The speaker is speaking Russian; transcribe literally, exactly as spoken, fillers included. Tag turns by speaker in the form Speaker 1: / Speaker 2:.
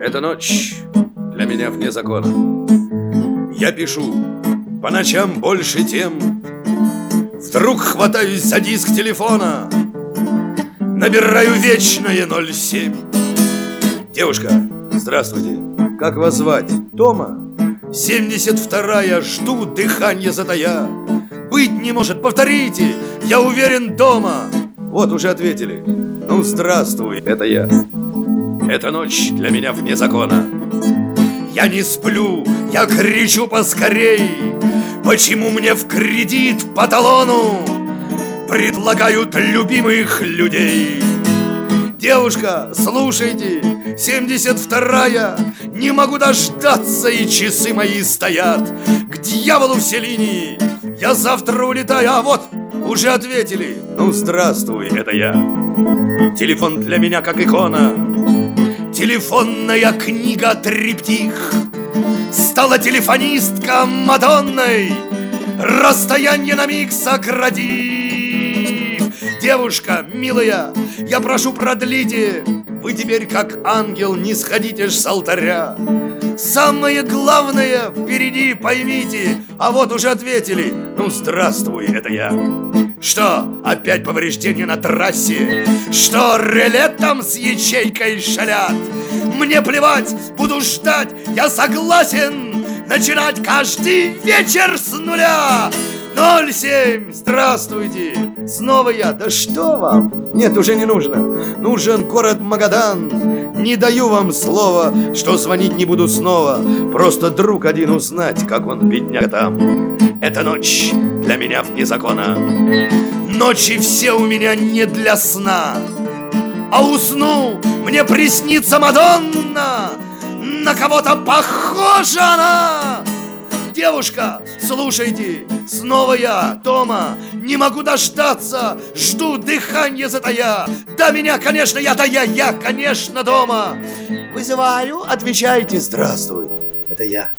Speaker 1: Эта ночь для меня вне закона. Я пишу по ночам больше тем. Вдруг хватаюсь за диск телефона, набираю вечное ноль семь. Девушка, здравствуйте, как вас звать? Тома? семьдесят вторая, жду, дыхание затая. Быть не может, повторите, я уверен, дома. Вот уже ответили. Ну, здравствуй, это я. Эта ночь для меня вне закона. Я не сплю, я кричу поскорей. Почему мне в кредит по талону предлагают любимых людей? Девушка, слушайте, семьдесят вторая, не могу дождаться, и часы мои стоят. К дьяволу все линии, я завтра улетаю. А вот, уже ответили. Ну, здравствуй, это я. Телефон для меня как икона. Телефонная книга триптих. Стала телефонистка Мадонной, расстояние на миг сократив. Девушка, милая, я прошу, продлите. Вы теперь как ангел не сходите ж с алтаря. Самое главное впереди, поймите. А вот уже ответили. Ну, здравствуй, это я. Что, опять повреждения на трассе? Что, реле там с ячейкой шалят? Мне плевать, буду ждать, я согласен начинать каждый вечер с нуля. Ноль семь, здравствуйте, снова я. Да что вам? Нет, уже не нужно. Нужен город Магадан. Не даю вам слова, что звонить не буду снова. Просто друг один узнать, как он, бедняга, там. Эта ночь для меня вне закона. Ночи все у меня не для сна. А усну, мне приснится Мадонна. На кого-то похожа она. Девушка, слушайте, снова я, Тома. Не могу дождаться, жду, дыхание затая. Да меня, конечно, я, да я, я, конечно, дома. Вызываю, отвечайте, здравствуй, это я.